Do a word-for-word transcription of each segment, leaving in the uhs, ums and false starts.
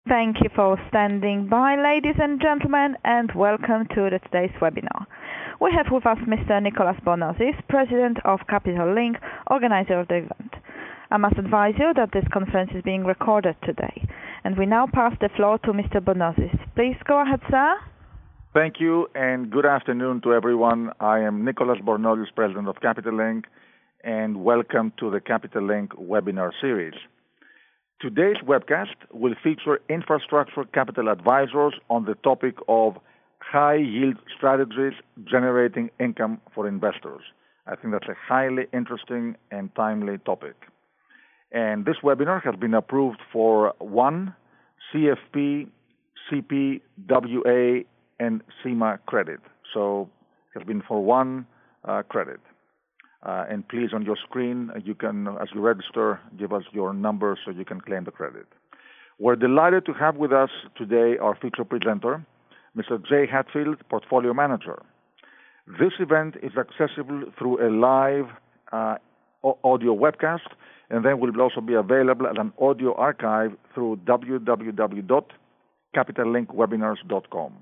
Thank you for standing by, ladies and gentlemen, and welcome to the today's webinar. We have with us Mister Nicholas Bornozis, President of Capital Link, organizer of the event. I must advise you that this conference is being recorded today. And we now pass the floor to Mister Bornozis. Please go ahead, sir. Thank you, and good afternoon to everyone. I am Nicholas Bornozis, President of Capital Link, and welcome to the Capital Link webinar series. Today's webcast will feature infrastructure capital advisors on the topic of high-yield strategies generating income for investors. I think that's a highly interesting and timely topic. And this webinar has been approved for one C F P, C P, W A, and C M A credit. So it has been for one uh, credit. Uh, and please, on your screen, uh, you can, as you register, give us your number so you can claim the credit. We're delighted to have with us today our feature presenter, Mister Jay Hatfield, Portfolio Manager. This event is accessible through a live uh, audio webcast, and then will also be available as an audio archive through w w w dot capital link webinars dot com.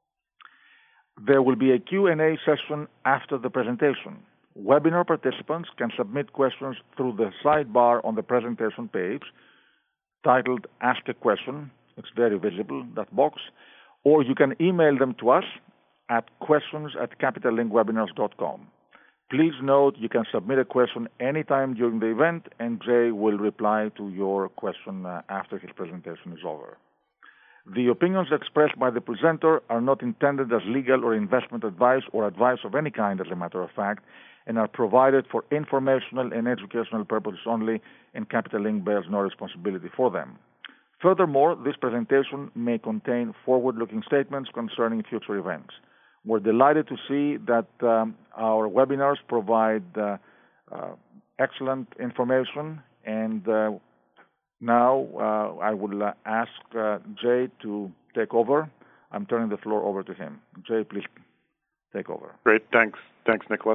There will be a Q and A session after the presentation. Webinar participants can submit questions through the sidebar on the presentation page titled Ask a Question. It's very visible, that box. Or you can email them to us at questions at capital link webinars dot com. Please note you can submit a question anytime during the event, and Jay will reply to your question uh, after his presentation is over. The opinions expressed by the presenter are not intended as legal or investment advice or advice of any kind, as a matter of fact, and are provided for informational and educational purposes only, and Capital Link bears no responsibility for them. Furthermore, this presentation may contain forward-looking statements concerning future events. We're delighted to see that um, our webinars provide uh, uh, excellent information, and uh, now uh, I will uh, ask uh, Jay to take over. I'm turning the floor over to him. Jay, please take over. Great, thanks. Thanks, Nicholas.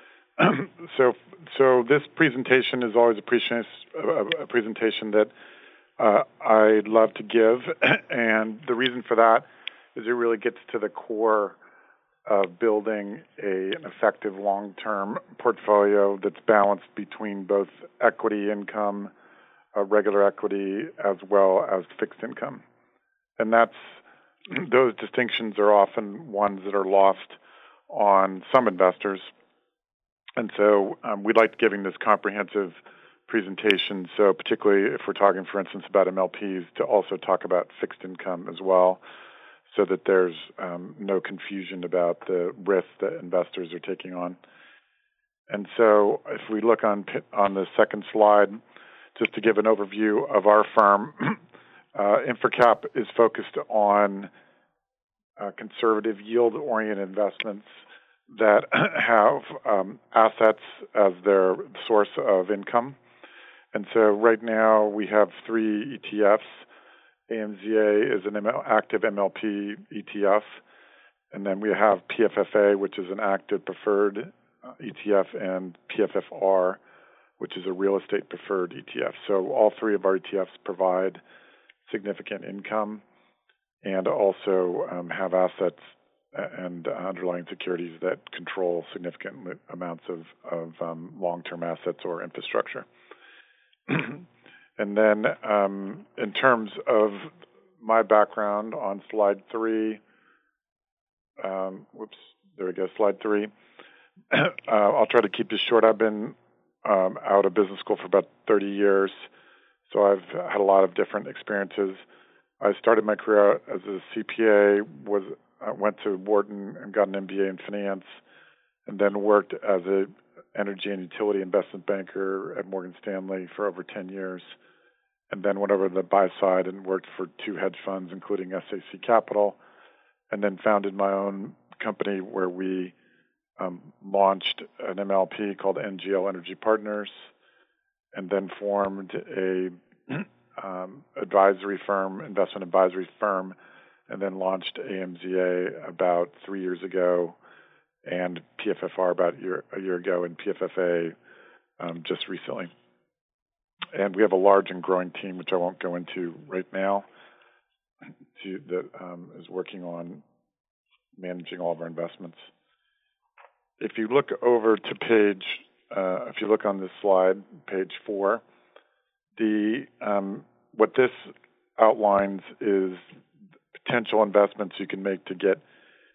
so, so this presentation is always a, pre- a presentation that uh, I love to give, and the reason for that is it really gets to the core of building a, an effective long-term portfolio that's balanced between both equity income, uh, regular equity, as well as fixed income. And that's those distinctions are often ones that are lost on some investors. And so um, we like giving this comprehensive presentation, so particularly if we're talking, for instance, about M L Ps, to also talk about fixed income as well, so that there's um, no confusion about the risk that investors are taking on. And so if we look on on the second slide, just to give an overview of our firm, uh, InfraCap is focused on uh, conservative yield-oriented investments that have um, assets as their source of income. And so right now we have three E T Fs. A M Z A is an M L, active M L P E T F. And then we have P F F A, which is an active preferred E T F, and P F F R, which is a real estate preferred E T F. So all three of our E T Fs provide significant income and also um, have assets and underlying securities that control significant amounts of, of um, long-term assets or infrastructure. And then um, in terms of my background on slide three, um, whoops, there we go, slide three. uh, I'll try to keep this short. I've been um, out of business school for about thirty years, so I've had a lot of different experiences. I started my career as a C P A, was I went to Wharton and got an M B A in finance, and then worked as a energy and utility investment banker at Morgan Stanley for over ten years, and then went over to the buy side and worked for two hedge funds, including S A C Capital, and then founded my own company where we um, launched an M L P called N G L Energy Partners, and then formed a um, advisory firm, investment advisory firm, and then launched A M Z A about three years ago, and P F F R about a year, a year ago, and P F F A um, just recently. And we have a large and growing team, which I won't go into right now. to that um, is working on managing all of our investments. If you look over to page, uh, if you look on this slide, page four, the um, what this outlines is potential investments you can make to get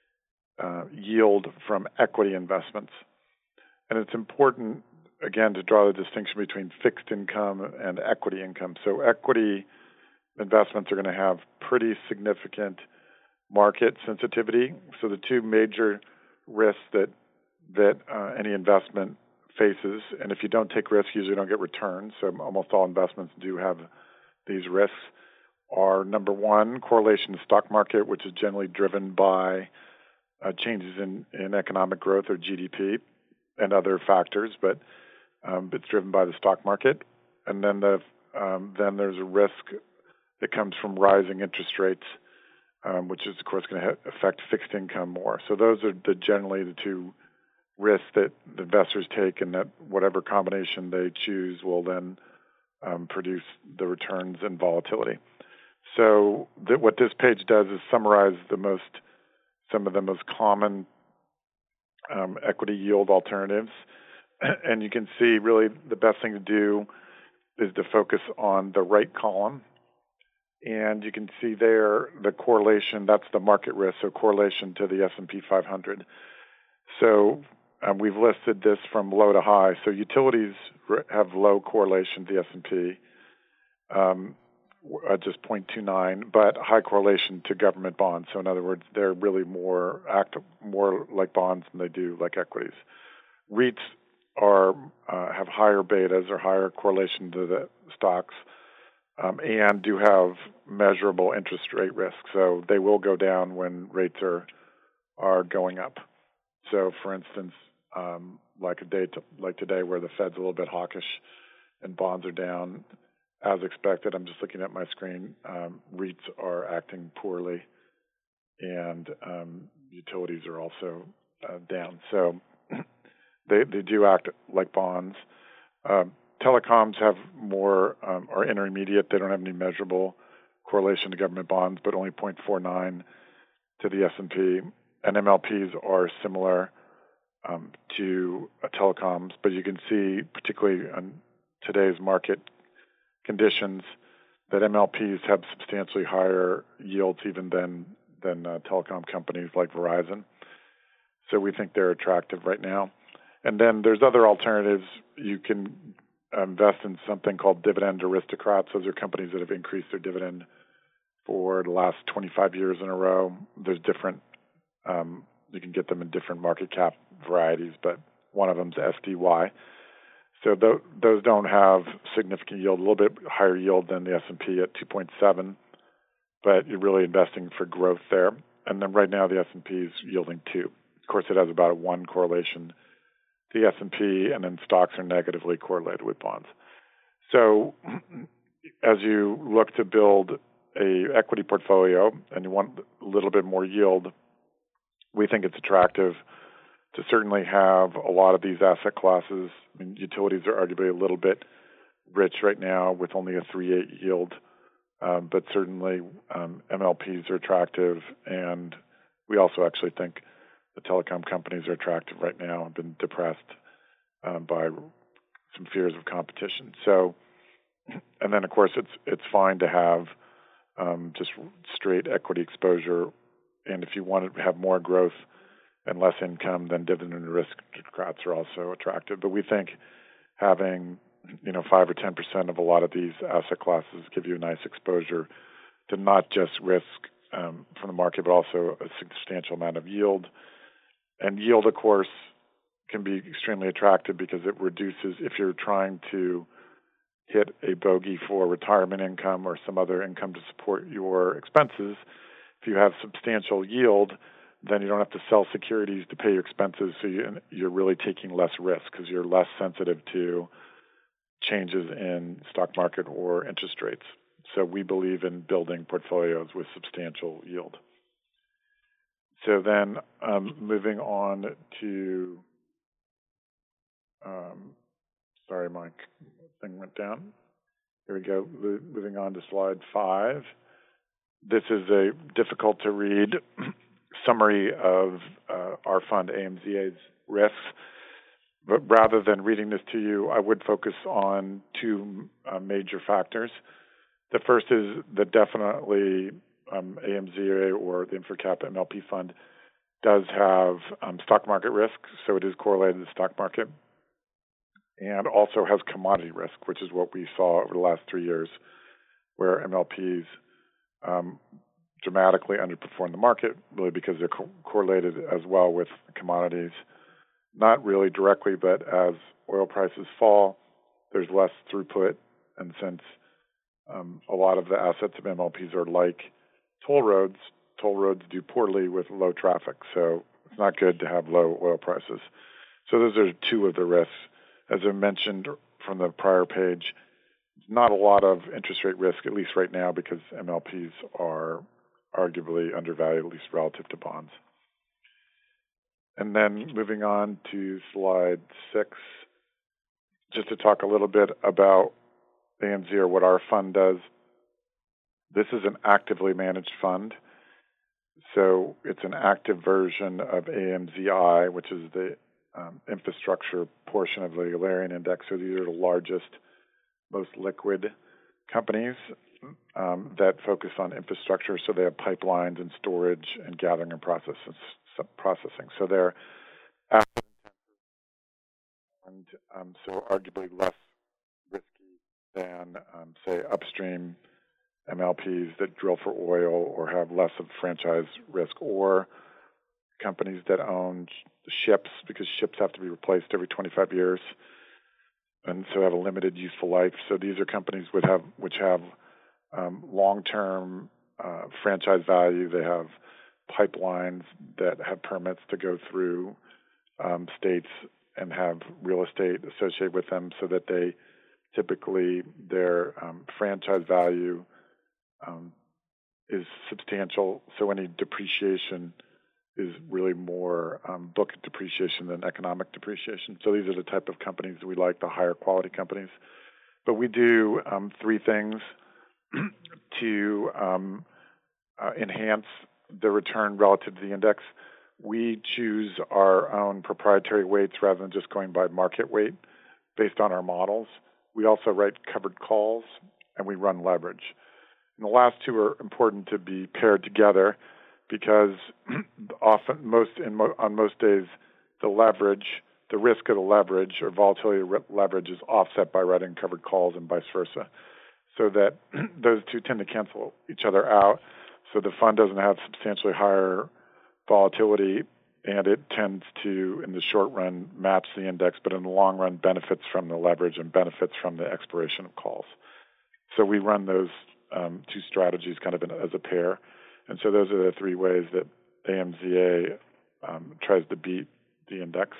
uh, yield from equity investments. And it's important, again, to draw the distinction between fixed income and equity income. So equity investments are going to have pretty significant market sensitivity. So the two major risks that that uh, any investment faces, and if you don't take risks, you usually don't get returns. So almost all investments do have these risks, are number one, correlation to stock market, which is generally driven by uh, changes in, in economic growth or G D P and other factors, but um, it's driven by the stock market. And then the um, then there's a risk that comes from rising interest rates, um, which is of course going to ha- affect fixed income more. So those are the generally the two risks that the investors take, and that whatever combination they choose will then um, produce the returns and volatility. So that what this page does is summarize the most, some of the most common um, equity yield alternatives, and you can see really the best thing to do is to focus on the right column, and you can see there the correlation. That's the market risk, so correlation to the S and P five hundred. So um, we've listed this from low to high. So utilities have low correlation to the S and P. Um, Uh, just zero point two nine, but high correlation to government bonds. So in other words, they're really more active, more like bonds than they do like equities. REITs are uh, have higher betas or higher correlation to the stocks, um, and do have measurable interest rate risk. So they will go down when rates are are going up. So for instance, um, like a day to, like today, where the Fed's a little bit hawkish and bonds are down. As expected, I'm just looking at my screen, um, REITs are acting poorly, and um, utilities are also uh, down. So they they do act like bonds. Um, telecoms have more, um, are intermediate. They don't have any measurable correlation to government bonds, but only zero point four nine to the S and P. And M L Ps are similar um, to uh, telecoms, but you can see, particularly on today's market conditions, that M L Ps have substantially higher yields even than than uh, telecom companies like Verizon. So we think they're attractive right now. And then there's other alternatives. You can invest in something called dividend aristocrats. Those are companies that have increased their dividend for the last twenty-five years in a row. There's different, um, you can get them in different market cap varieties, but one of them is S D Y. So th- those don't have significant yield, a little bit higher yield than the S and P at two point seven, but you're really investing for growth there. And then right now the S and P is yielding two. Of course, it has about a one correlation to the S and P, and then stocks are negatively correlated with bonds. So as you look to build a equity portfolio and you want a little bit more yield, we think it's attractive to certainly have a lot of these asset classes. I mean, utilities are arguably a little bit rich right now with only a three point eight yield, um, but certainly um, M L Ps are attractive, and we also actually think the telecom companies are attractive right now and been depressed um, by some fears of competition. So, and then of course it's it's fine to have um, just straight equity exposure, and if you want to have more growth and less income, then dividend aristocrats are also attractive. But we think having, you know, five or ten percent of a lot of these asset classes give you a nice exposure to not just risk um, from the market, but also a substantial amount of yield. And yield, of course, can be extremely attractive because it reduces, if you're trying to hit a bogey for retirement income or some other income to support your expenses, if you have substantial yield, then you don't have to sell securities to pay your expenses, so you, you're really taking less risk because you're less sensitive to changes in stock market or interest rates. So we believe in building portfolios with substantial yield. So then um, moving on to, um, sorry, my thing went down. Here we go. Moving on to slide five. this is a difficult to read summary of uh, our fund A M Z A's risks. But rather than reading this to you, I would focus on two uh, major factors. The first is that definitely um, A M Z A or the InfraCap M L P fund does have um, stock market risk, so it is correlated to the stock market, and also has commodity risk, which is what we saw over the last three years, where M L Ps um, dramatically underperform the market, really because they're co- correlated as well with commodities. Not really directly, but as oil prices fall, there's less throughput, and since um, a lot of the assets of M L Ps are like toll roads, toll roads do poorly with low traffic, so it's not good to have low oil prices. So those are two of the risks. As I mentioned from the prior page, not a lot of interest rate risk, at least right now, because M L Ps are arguably undervalued, at least relative to bonds. And then moving on to slide six, just to talk a little bit about A M Z or what our fund does. This is an actively managed fund. So it's an active version of A M Z I, which is the um, infrastructure portion of the Alerian Index. So these are the largest, most liquid companies um, that focus on infrastructure. So they have pipelines and storage and gathering and process, processing. So they're asset and um, so arguably less risky than, um, say, upstream M L Ps that drill for oil or have less of franchise risk, or companies that own ships, because ships have to be replaced every twenty-five years and so have a limited useful life. So these are companies which have, which have um, long-term uh, franchise value. They have pipelines that have permits to go through um, states and have real estate associated with them, so that they typically their um, franchise value um, is substantial. So any depreciation is really more um, book depreciation than economic depreciation. So these are the type of companies that we like, the higher quality companies. But we do um, three things to um, uh, enhance the return relative to the index. We choose our own proprietary weights rather than just going by market weight based on our models. We also write covered calls, and we run leverage. And the last two are important to be paired together, because often, most in mo- on most days, the leverage, the risk of the leverage or volatility of leverage is offset by writing covered calls and vice versa, so that those two tend to cancel each other out. So the fund doesn't have substantially higher volatility, and it tends to, in the short run, match the index, but in the long run, benefits from the leverage and benefits from the expiration of calls. So we run those um, two strategies kind of in, as a pair. And so those are the three ways that A M Z A um, tries to beat the index.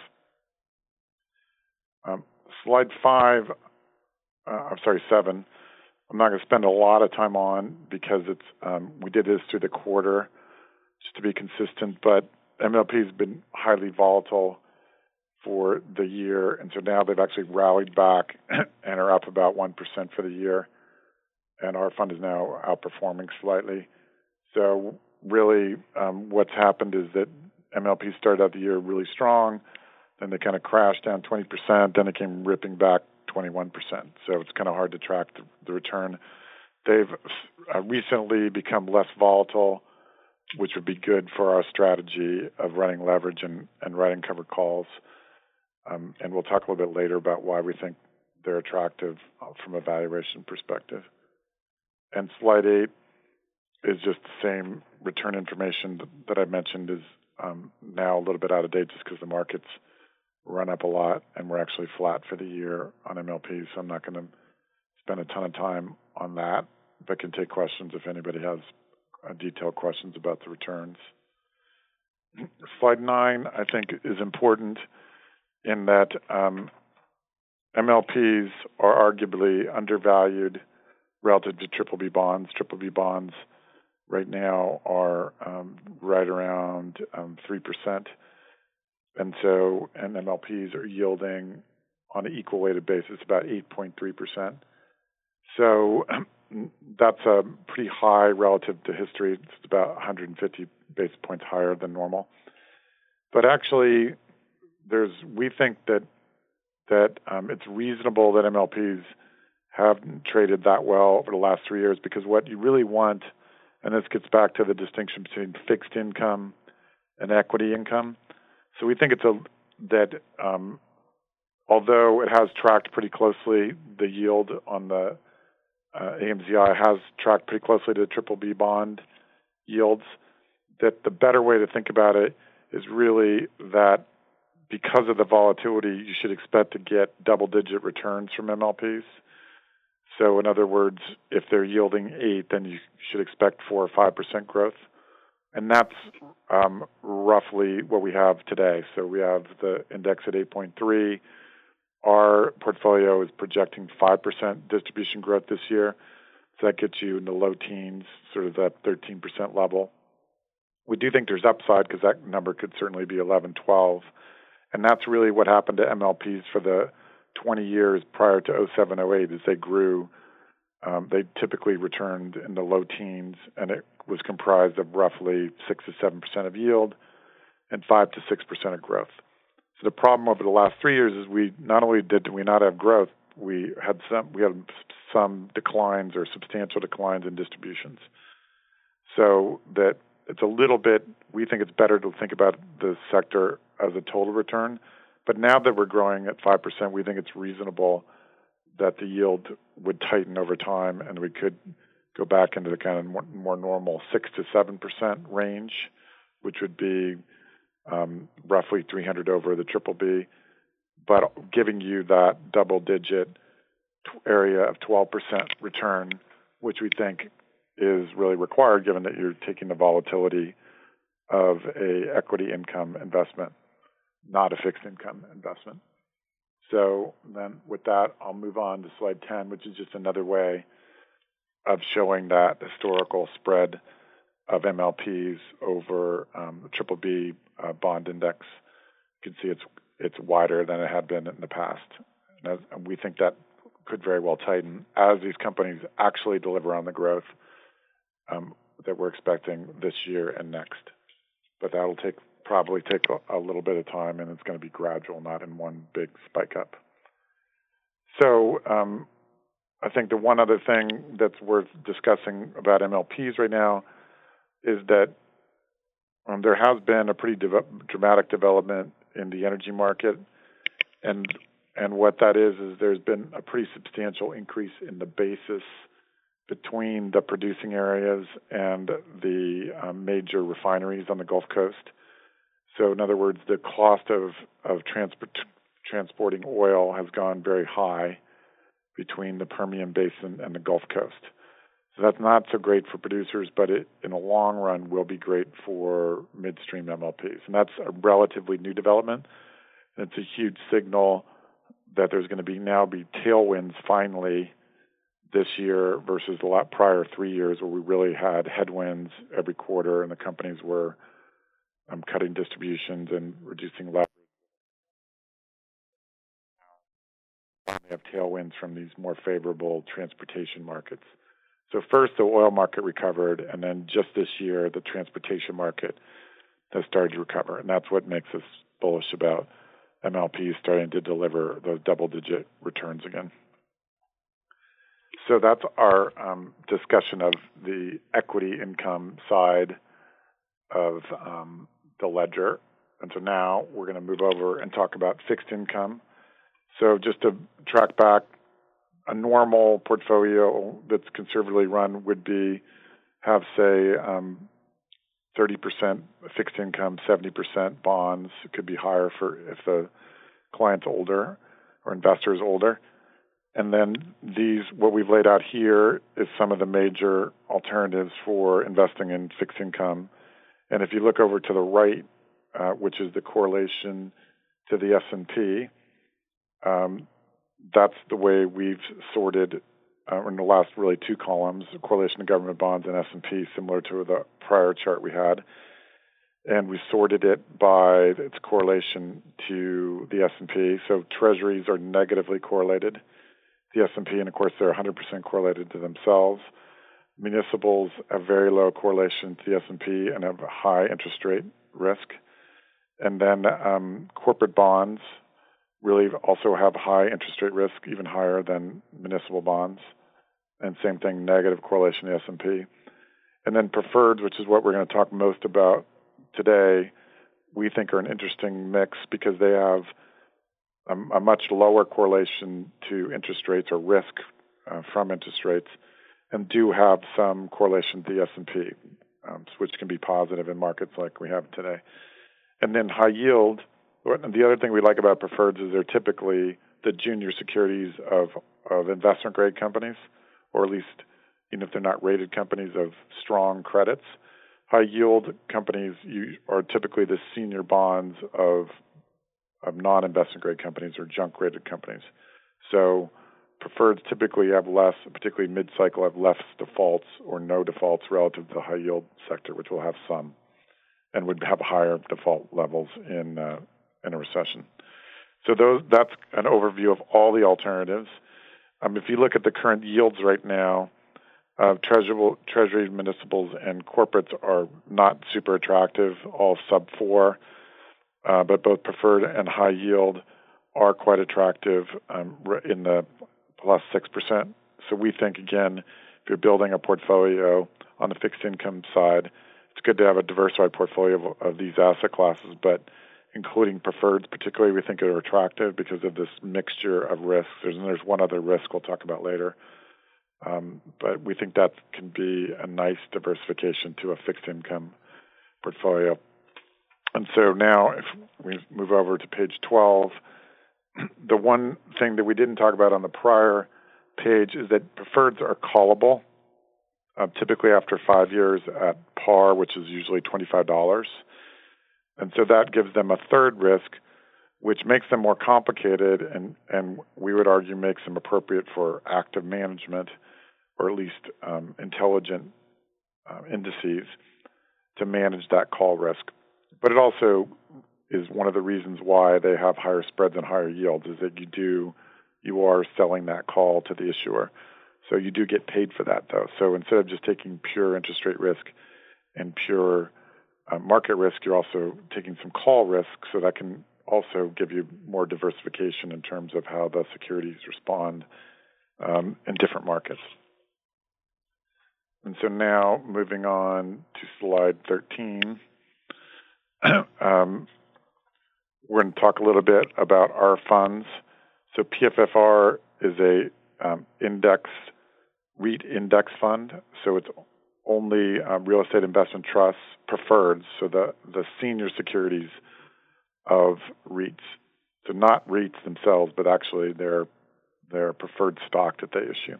Um, slide five, uh, I'm sorry, seven, I'm not going to spend a lot of time on, because it's um, we did this through the quarter just to be consistent, but M L P has been highly volatile for the year, and so now they've actually rallied back and are up about one percent for the year, and our fund is now outperforming slightly. So really um, what's happened is that M L P started out the year really strong, then they kind of crashed down twenty percent, then it came ripping back twenty-one percent. So it's kind of hard to track the, the return. They've uh, recently become less volatile, which would be good for our strategy of running leverage and, and writing covered calls. Um, and we'll talk a little bit later about why we think they're attractive from a valuation perspective. And slide eight is just the same return information that I mentioned, is um, now a little bit out of date just because the markets run up a lot, and we're actually flat for the year on M L P, so I'm not going to spend a ton of time on that, but can take questions if anybody has uh, detailed questions about the returns. Slide nine, I think, is important in that um, M L Ps are arguably undervalued relative to triple B bonds. Triple B bonds right now are um, right around um, three percent. And so and M L Ps are yielding on an equal weighted basis about eight point three percent. So that's a pretty high relative to history. It's about one hundred fifty basis points higher than normal. But actually, there's we think that that um, it's reasonable that M L Ps haven't traded that well over the last three years because what you really want, and this gets back to the distinction between fixed income and equity income. So we think it's a that um, although it has tracked pretty closely, the yield on the uh, A M Z I has tracked pretty closely to the triple B bond yields, that the better way to think about it is really that because of the volatility, you should expect to get double-digit returns from M L Ps. So in other words, if they're yielding eight, then you should expect four or five percent growth. And that's um, roughly what we have today. So we have the index at eight point three. Our portfolio is projecting five percent distribution growth this year. So that gets you in the low teens, sort of that thirteen percent level. We do think there's upside because that number could certainly be eleven, twelve. And that's really what happened to M L Ps for the twenty years prior to oh seven, oh eight as they grew. Um, they typically returned in the low teens, and it was comprised of roughly six to seven percent of yield and five to six percent of growth. So the problem over the last three years is we not only did we not have growth, we had some we had some declines or substantial declines in distributions. So that it's a little bit. We think it's better to think about the sector as a total return. But now that we're growing at five percent, we think it's reasonable that the yield would tighten over time, and we could go back into the kind of more, more normal six to seven percent range, which would be um, roughly three hundred over the triple B, but giving you that double-digit area of twelve percent return, which we think is really required given that you're taking the volatility of a equity income investment, not a fixed income investment. So then with that, I'll move on to slide ten, which is just another way of showing that historical spread of M L Ps over um, the triple B uh, bond index. You can see it's it's wider than it had been in the past. And, as, and we think that could very well tighten as these companies actually deliver on the growth um, that we're expecting this year and next. But that'll take probably take a, a little bit of time, and it's going to be gradual, not in one big spike up. So um, I think the one other thing that's worth discussing about M L Ps right now is that um, there has been a pretty de- dramatic development in the energy market, and and what that is is there's been a pretty substantial increase in the basis between the producing areas and the um, major refineries on the Gulf Coast. So in other words, the cost of, of transport, transporting oil has gone very high between the Permian Basin and the Gulf Coast. So that's not so great for producers, but it, in the long run, will be great for midstream M L Ps. And that's a relatively new development. And it's a huge signal that there's going to be now be tailwinds finally this year versus the lot prior three years where we really had headwinds every quarter and the companies were um, cutting distributions and reducing leverage. We have tailwinds from these more favorable transportation markets. So first, the oil market recovered, and then just this year, the transportation market has started to recover, and that's what makes us bullish about M L Ps starting to deliver those double-digit returns again. So that's our um, discussion of the equity income side of um, the ledger. And so now we're going to move over and talk about fixed income. So just to track back, a normal portfolio that's conservatively run would be have, say, um, thirty percent fixed income, seventy percent bonds. It could be higher for if the client's older or investor is older. And then these, what we've laid out here is some of the major alternatives for investing in fixed income. And if you look over to the right, uh, which is the correlation to the S and P, um, that's the way we've sorted uh, in the last really two columns, the correlation to government bonds and S and P, similar to the prior chart we had. And we sorted it by its correlation to the S and P. So treasuries are negatively correlated. the S and P, and of course they're one hundred percent correlated to themselves. Municipals have very low correlation to the S and P and have a high interest rate risk. And then um, corporate bonds really also have high interest rate risk, even higher than municipal bonds. And same thing, negative correlation to the S and P. And then preferreds, which is what we're going to talk most about today, we think are an interesting mix because they have a, a much lower correlation to interest rates or risk uh, from interest rates, and do have some correlation to the S and P, um, which can be positive in markets like we have today. And then high yield, the other thing we like about preferreds is they're typically the junior securities of, of investment-grade companies, or at least, even if they're not rated companies, of strong credits. High-yield companies are typically the senior bonds of, of non-investment-grade companies or junk-rated companies. So preferreds typically have less, particularly mid-cycle, have less defaults or no defaults relative to the high-yield sector, which will have some, and would have higher default levels in uh, in a recession. So those that's an overview of all the alternatives. Um, if you look at the current yields right now, uh, treasury, treasury, municipals, and corporates are not super attractive, all sub four, uh, but both preferred and high yield are quite attractive um, in the plus six percent. So we think, again, if you're building a portfolio on the fixed income side, it's good to have a diversified portfolio of, of these asset classes, but including preferreds, particularly, we think are attractive because of this mixture of risks. There's, and there's one other risk we'll talk about later. Um, but we think that can be a nice diversification to a fixed income portfolio. And so now if we move over to page twelve, the one thing that we didn't talk about on the prior page is that preferreds are callable, uh, typically after five years at par, which is usually twenty-five dollars. And so that gives them a third risk, which makes them more complicated and, and we would argue makes them appropriate for active management or at least um, intelligent uh, indices to manage that call risk. But it also is one of the reasons why they have higher spreads and higher yields is that you do, you are selling that call to the issuer. So you do get paid for that though. So instead of just taking pure interest rate risk and pure Uh, market risk, you're also taking some call risk, so that can also give you more diversification in terms of how the securities respond um, in different markets. And so now, moving on to slide thirteen, um, we're going to talk a little bit about our funds. So P F F R is a um, index, REIT index fund, so it's only um, real estate investment trusts, preferreds, so the, the senior securities of REITs. So not REITs themselves, but actually their their preferred stock that they issue.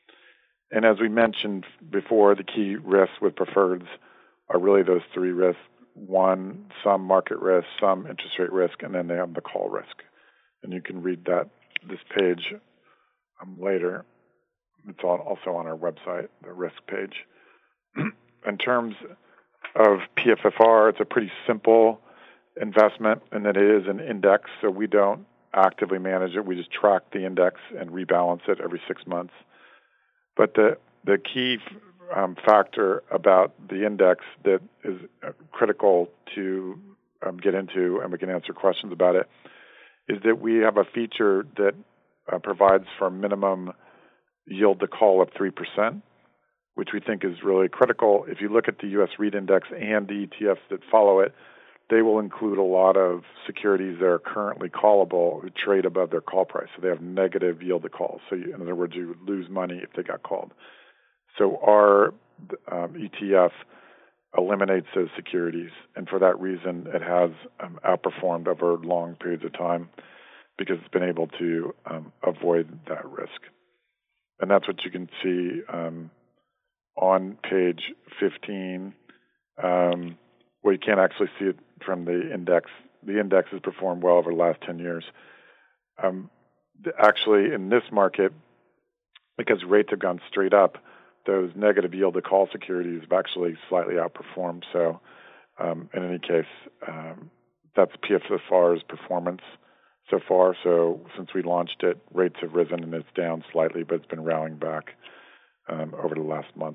And as we mentioned before, the key risks with preferreds are really those three risks. One, some market risk, some interest rate risk, and then they have the call risk. And you can read that this page um, later. It's on, also on our website, the risk page. In terms of P F F R, it's a pretty simple investment in that it is an index, so we don't actively manage it. We just track the index and rebalance it every six months. But the the key um, factor about the index that is critical to um, get into, and we can answer questions about it, is that we have a feature that uh, provides for a minimum yield to call of three percent. Which we think is really critical. If you look at the U S REIT index and the E T Fs that follow it, they will include a lot of securities that are currently callable who trade above their call price. So they have negative yield to call. So you, in other words, you would lose money if they got called. So our um, E T F eliminates those securities, and for that reason, it has um, outperformed over long periods of time because it's been able to um, avoid that risk. And that's what you can see um, on page fifteen, um, well, you can't actually see it from the index. The index has performed well over the last ten years. Um, actually, in this market, because rates have gone straight up, those negative yield to call securities have actually slightly outperformed. So, um, in any case, um, that's P F F R's performance so far. So since we launched it, rates have risen and it's down slightly, but it's been rallying back um, over the last month.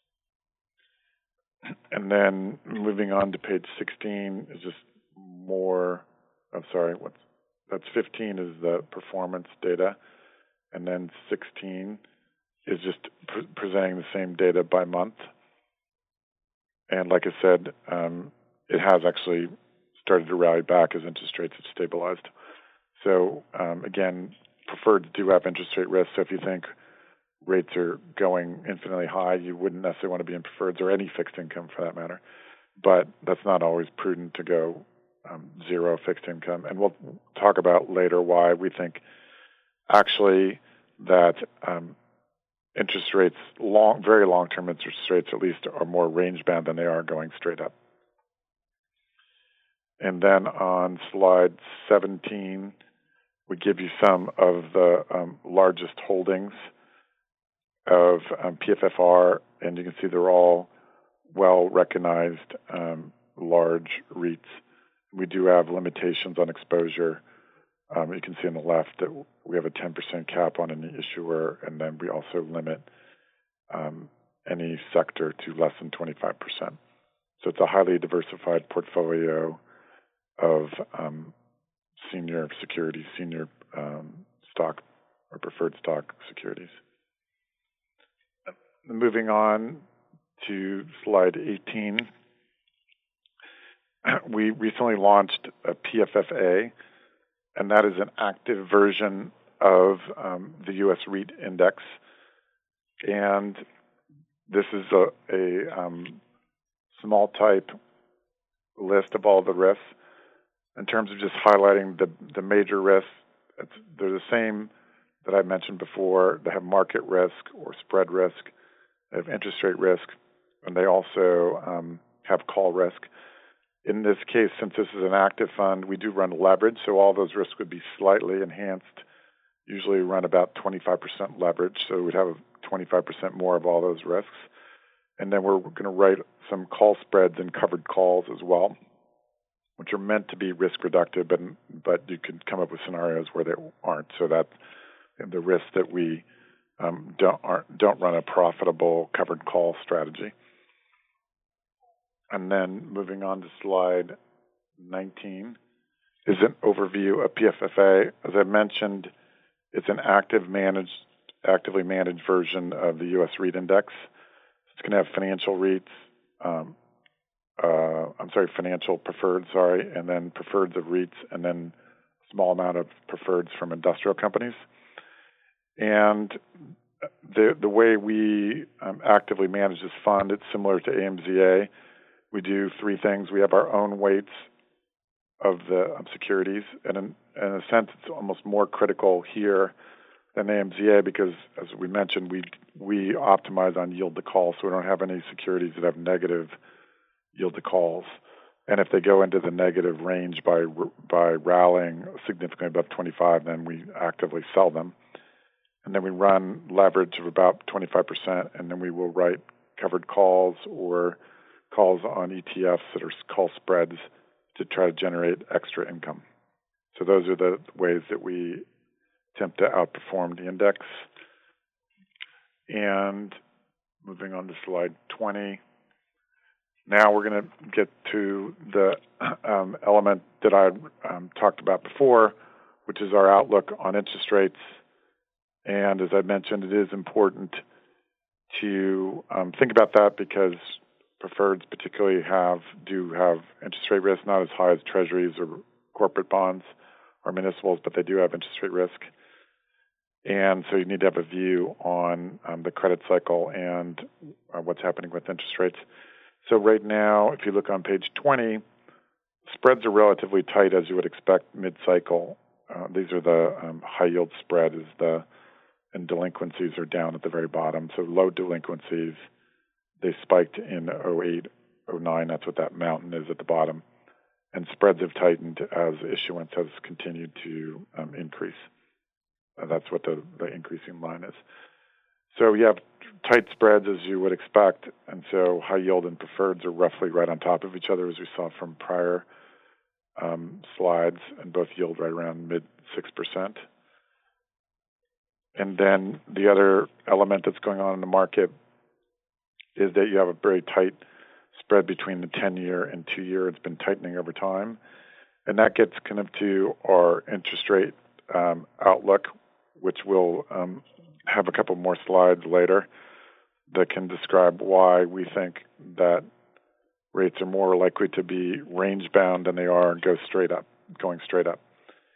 And then moving on to page sixteen is just more, I'm sorry, what's, that's fifteen is the performance data, and then sixteen is just pre- presenting the same data by month. And like I said, um, it has actually started to rally back as interest rates have stabilized. So um, again, preferreds do have interest rate risk. So if you think rates are going infinitely high, you wouldn't necessarily want to be in preferreds or any fixed income for that matter. But that's not always prudent to go um, zero fixed income. And we'll talk about later why we think actually that um, interest rates, long, very long-term interest rates at least, are more range-bound than they are going straight up. And then on slide seventeen, we give you some of the um, largest holdings of um, P F F R, and you can see they're all well-recognized um, large REITs. We do have limitations on exposure. Um, you can see on the left that we have a ten percent cap on any issuer, and then we also limit um, any sector to less than twenty-five percent. So it's a highly diversified portfolio of um, senior securities, senior um, stock or preferred stock securities. Moving on to slide eighteen, we recently launched a P F F A, and that is an active version of um, the U S REIT index. And this is a, a um, small type list of all the risks. In terms of just highlighting the, the major risks, it's, they're the same that I mentioned before. They have market risk or spread risk. They have interest rate risk, and they also um, have call risk. In this case, since this is an active fund, we do run leverage, so all those risks would be slightly enhanced. Usually run about twenty-five percent leverage, so we'd have twenty-five percent more of all those risks. And then we're going to write some call spreads and covered calls as well, which are meant to be risk reductive, but, but you can come up with scenarios where they aren't. So that's the risk that we um, don't, aren't, don't run a profitable covered call strategy. And then moving on to slide nineteen is an overview of P F F A. As I mentioned, it's an active managed, actively managed version of the U S REIT index. It's going to have financial REITs, um, uh, I'm sorry, financial preferred, sorry, and then preferreds of REITs, and then a small amount of preferreds from industrial companies. And the the way we um, actively manage this fund, it's similar to A M Z A. We do three things. We have our own weights of the of securities, and in, in a sense, it's almost more critical here than A M Z A because, as we mentioned, we we optimize on yield to call, so we don't have any securities that have negative yield to calls. And if they go into the negative range by by rallying significantly above twenty-five, then we actively sell them. And then we run leverage of about twenty-five percent, and then we will write covered calls or calls on E T Fs that are call spreads to try to generate extra income. So those are the ways that we attempt to outperform the index. And moving on to slide twenty. Now we're going to get to the um, element that I um, talked about before, which is our outlook on interest rates. And as I mentioned, it is important to um, think about that because preferreds particularly have do have interest rate risk, not as high as treasuries or corporate bonds or municipals, but they do have interest rate risk. And so you need to have a view on um, the credit cycle and uh, what's happening with interest rates. So right now, if you look on page twenty, spreads are relatively tight as you would expect mid-cycle. Uh, these are the um, high-yield spread is the, and delinquencies are down at the very bottom. So low delinquencies, they spiked in oh eight, oh nine. That's what that mountain is at the bottom. And spreads have tightened as issuance has continued to um, increase. Uh, that's what the, the increasing line is. So you have tight spreads as you would expect, and so high yield and preferreds are roughly right on top of each other as we saw from prior um, slides, and both yield right around mid six percent. And then the other element that's going on in the market is that you have a very tight spread between the ten-year and two-year. It's been tightening over time. And that gets kind of to our interest rate um, outlook, which we'll um, have a couple more slides later that can describe why we think that rates are more likely to be range-bound than they are and go straight up, going straight up.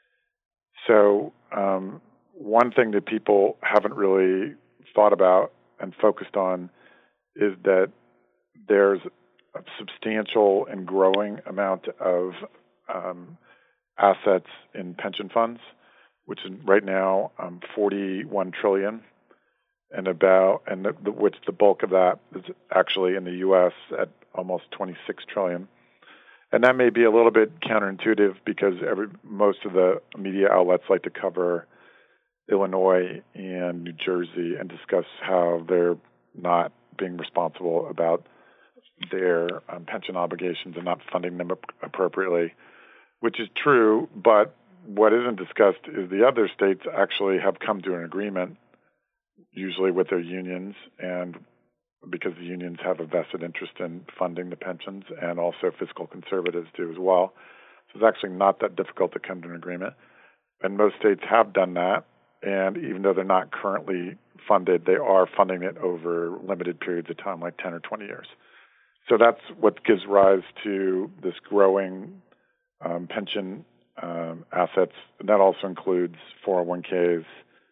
So um, one thing that people haven't really thought about and focused on is that there's a substantial and growing amount of um, assets in pension funds, which is right now um, forty-one trillion dollars, and about and the, the, which the bulk of that is actually in the U S at almost twenty-six trillion dollars. And that may be a little bit counterintuitive because every most of the media outlets like to cover Illinois and New Jersey and discuss how they're not being responsible about their um, pension obligations and not funding them ap- appropriately, which is true, but what isn't discussed is the other states actually have come to an agreement, usually with their unions, and because the unions have a vested interest in funding the pensions, and also fiscal conservatives do as well. So it's actually not that difficult to come to an agreement. And most states have done that, and even though they're not currently funded, they are funding it over limited periods of time, like ten or twenty years. So that's what gives rise to this growing um, pension um, assets. And that also includes four oh one k's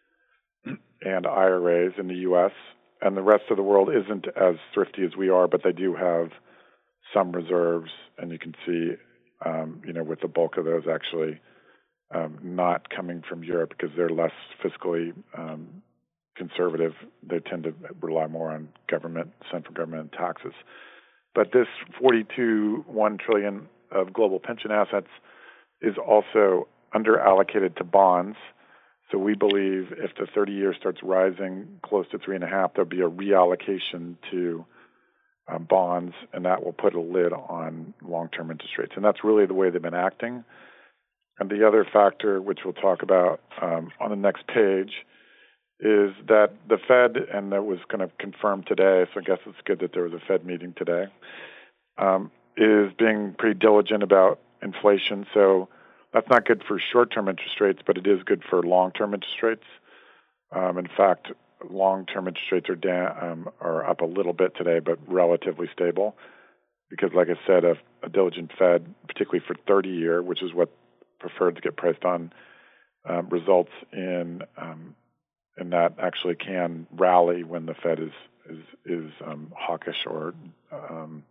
and I R As in the U S, and the rest of the world isn't as thrifty as we are, but they do have some reserves, and you can see, um, you know, with the bulk of those actually um, not coming from Europe because they're less fiscally um, conservative. They tend to rely more on government, central government taxes. But this forty-two point one trillion dollars of global pension assets is also underallocated to bonds. So we believe if the thirty year starts rising close to three and a half, there'll be a reallocation to uh, bonds, and that will put a lid on long-term interest rates. And that's really the way they've been acting. And the other factor, which we'll talk about um, on the next page, is that the Fed, and that was kind of confirmed today, so I guess it's good that there was a Fed meeting today, um, is being pretty diligent about inflation. So that's not good for short-term interest rates, but it is good for long-term interest rates. Um, in fact, long-term interest rates are down, um, are up a little bit today, but relatively stable. Because, like I said, a, a diligent Fed, particularly for thirty-year, which is what preferred to get priced on, um, results in um, in that actually can rally when the Fed is is is um, hawkish or um,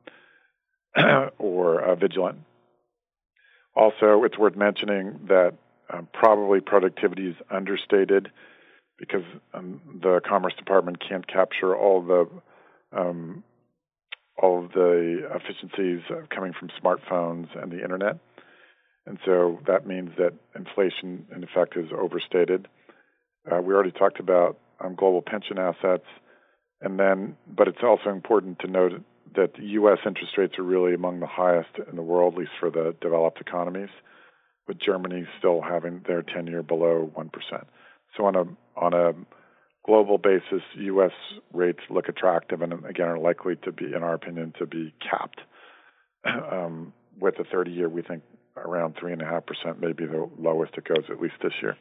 or uh, vigilant. Also, it's worth mentioning that um, probably productivity is understated because um, the Commerce Department can't capture all the um, all of the efficiencies coming from smartphones and the internet, and so that means that inflation, in effect, is overstated. Uh, we already talked about um, global pension assets, and then, but it's also important to note that the U S interest rates are really among the highest in the world, at least for the developed economies, with Germany still having their ten-year below one percent. So on a on a global basis, U S rates look attractive and, again, are likely to be, in our opinion, to be capped. um, with the thirty-year, we think around three point five percent may be the lowest it goes, at least this year.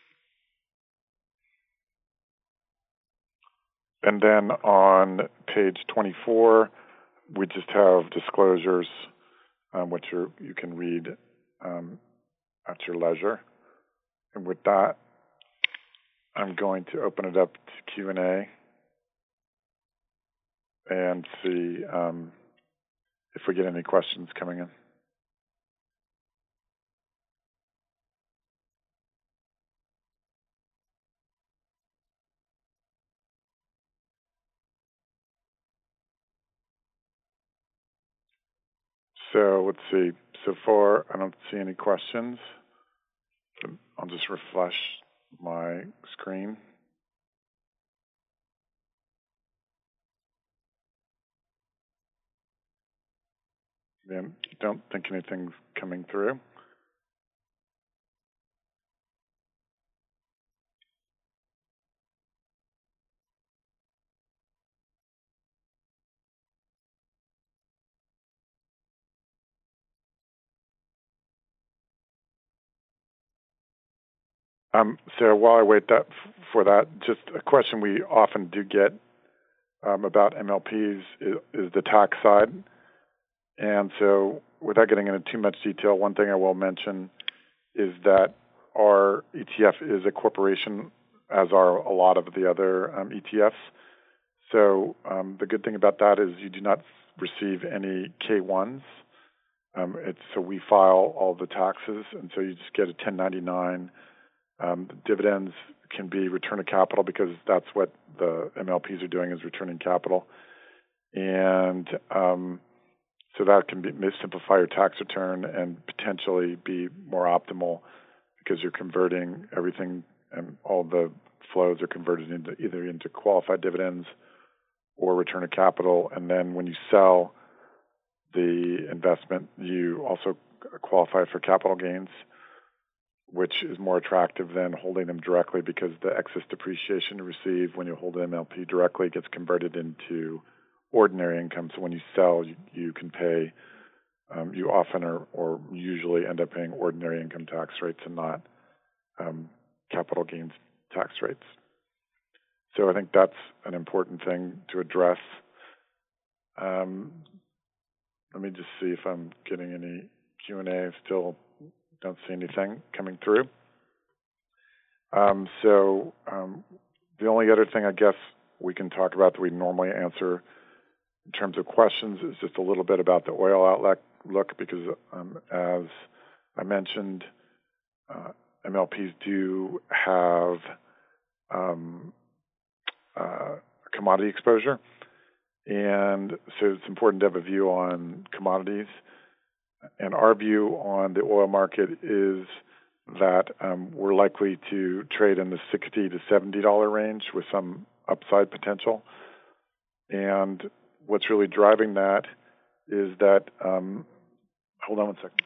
And then on page twenty-four, we just have disclosures, um, which are, you can read um, at your leisure. And with that, I'm going to open it up to Q and A and see um, if we get any questions coming in. So let's see. So far, I don't see any questions. I'll just refresh my screen. Yeah, don't think anything's coming through. Um, so while I wait that for that, just a question we often do get um, about M L Ps is, is the tax side. And so without getting into too much detail, one thing I will mention is that our E T F is a corporation, as are a lot of the other um, E T Fs. So um, the good thing about that is you do not receive any K ones. Um, it's, so we file all the taxes, and so you just get a ten ninety-nine. Um, the dividends can be return of capital because that's what the M L Ps are doing, is returning capital. And um, so that can be, may simplify your tax return and potentially be more optimal because you're converting everything, and all the flows are converted into either into qualified dividends or return of capital. And then when you sell the investment, you also qualify for capital gains, which is more attractive than holding them directly because the excess depreciation you receive when you hold an M L P directly gets converted into ordinary income. So when you sell, you, you can pay, um, you often are, or usually end up paying ordinary income tax rates and not um, capital gains tax rates. So I think that's an important thing to address. Um, let me just see if I'm getting any Q and A. Still don't see anything coming through. Um, so um, the only other thing I guess we can talk about that we normally answer in terms of questions is just a little bit about the oil outlook, because um, as I mentioned, uh, M L Ps do have um, uh, commodity exposure, and so it's important to have a view on commodities. And our view on the oil market is that um, we're likely to trade in the sixty to seventy dollars range with some upside potential. And what's really driving that is that, um, hold on one second.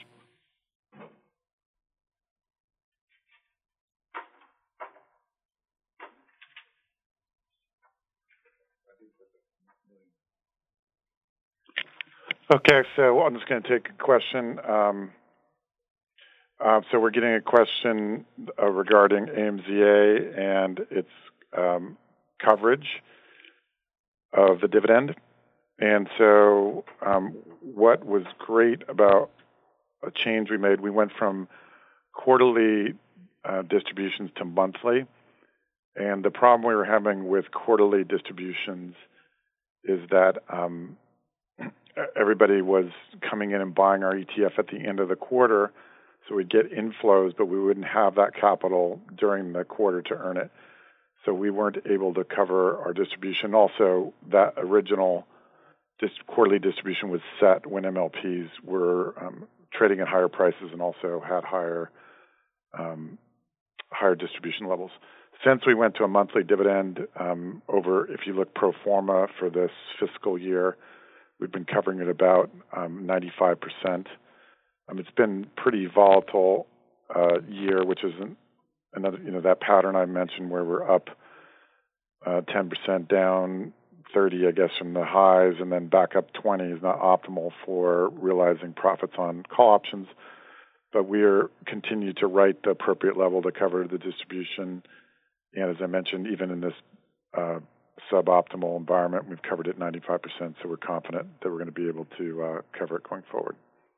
Okay, so I'm just going to take a question. Um, uh, so we're getting a question uh, regarding A M Z A and its um, coverage of the dividend. And so um, what was great about a change we made, we went from quarterly uh, distributions to monthly. And the problem we were having with quarterly distributions is that um, everybody was coming in and buying our E T F at the end of the quarter, so we'd get inflows, but we wouldn't have that capital during the quarter to earn it. So we weren't able to cover our distribution. Also, that original dis- quarterly distribution was set when M L Ps were um, trading at higher prices and also had higher um, higher distribution levels. Since we went to a monthly dividend, um, over, if you look pro forma for this fiscal year, we've been covering it about um, ninety-five percent. Um, it's been pretty volatile uh, year, which is an, another, you know, that pattern I mentioned where we're up uh, ten percent, down thirty, I guess, from the highs, and then back up twenty is not optimal for realizing profits on call options. But we are continue to write the appropriate level to cover the distribution. And as I mentioned, even in this uh, suboptimal environment, we've covered it ninety-five percent, so we're confident that we're going to be able to uh, cover it going forward.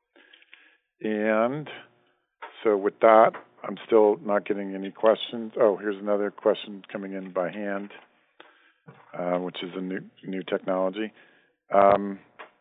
And so with that, I'm still not getting any questions. Oh, here's another question coming in by hand, uh, which is a new new technology. Um,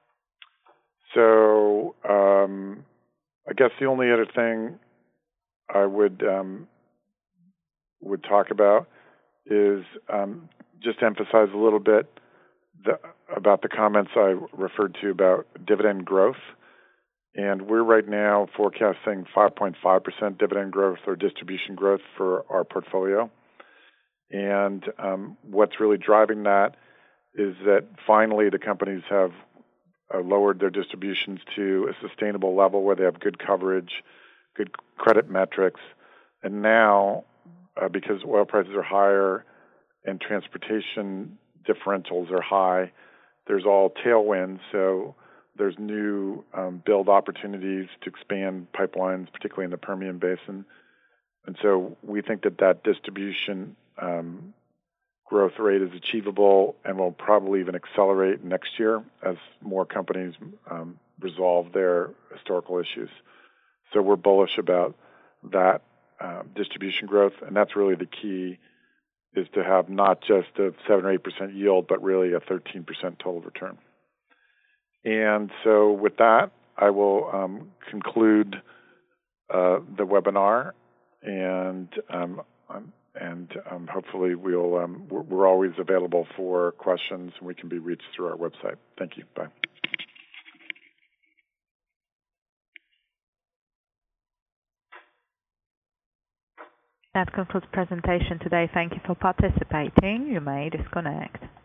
so um, I guess the only other thing I would um, would talk about is um, just emphasize a little bit the, about the comments I referred to about dividend growth. And we're right now forecasting five point five percent dividend growth or distribution growth for our portfolio. And um, what's really driving that is that finally the companies have uh, lowered their distributions to a sustainable level where they have good coverage, good credit metrics. And now, uh, because oil prices are higher and transportation differentials are high, there's all tailwinds. So there's new um, build opportunities to expand pipelines, particularly in the Permian Basin. And so we think that that distribution um, growth rate is achievable and will probably even accelerate next year as more companies um, resolve their historical issues. So we're bullish about that uh, distribution growth, and that's really the key, is to have not just a seven or eight percent yield, but really a thirteen percent total return. And so with that, I will um, conclude uh, the webinar, and um, and um, hopefully we'll um, we're, we're always available for questions, and we can be reached through our website. Thank you. Bye. That concludes presentation today. Thank you for participating. You may disconnect.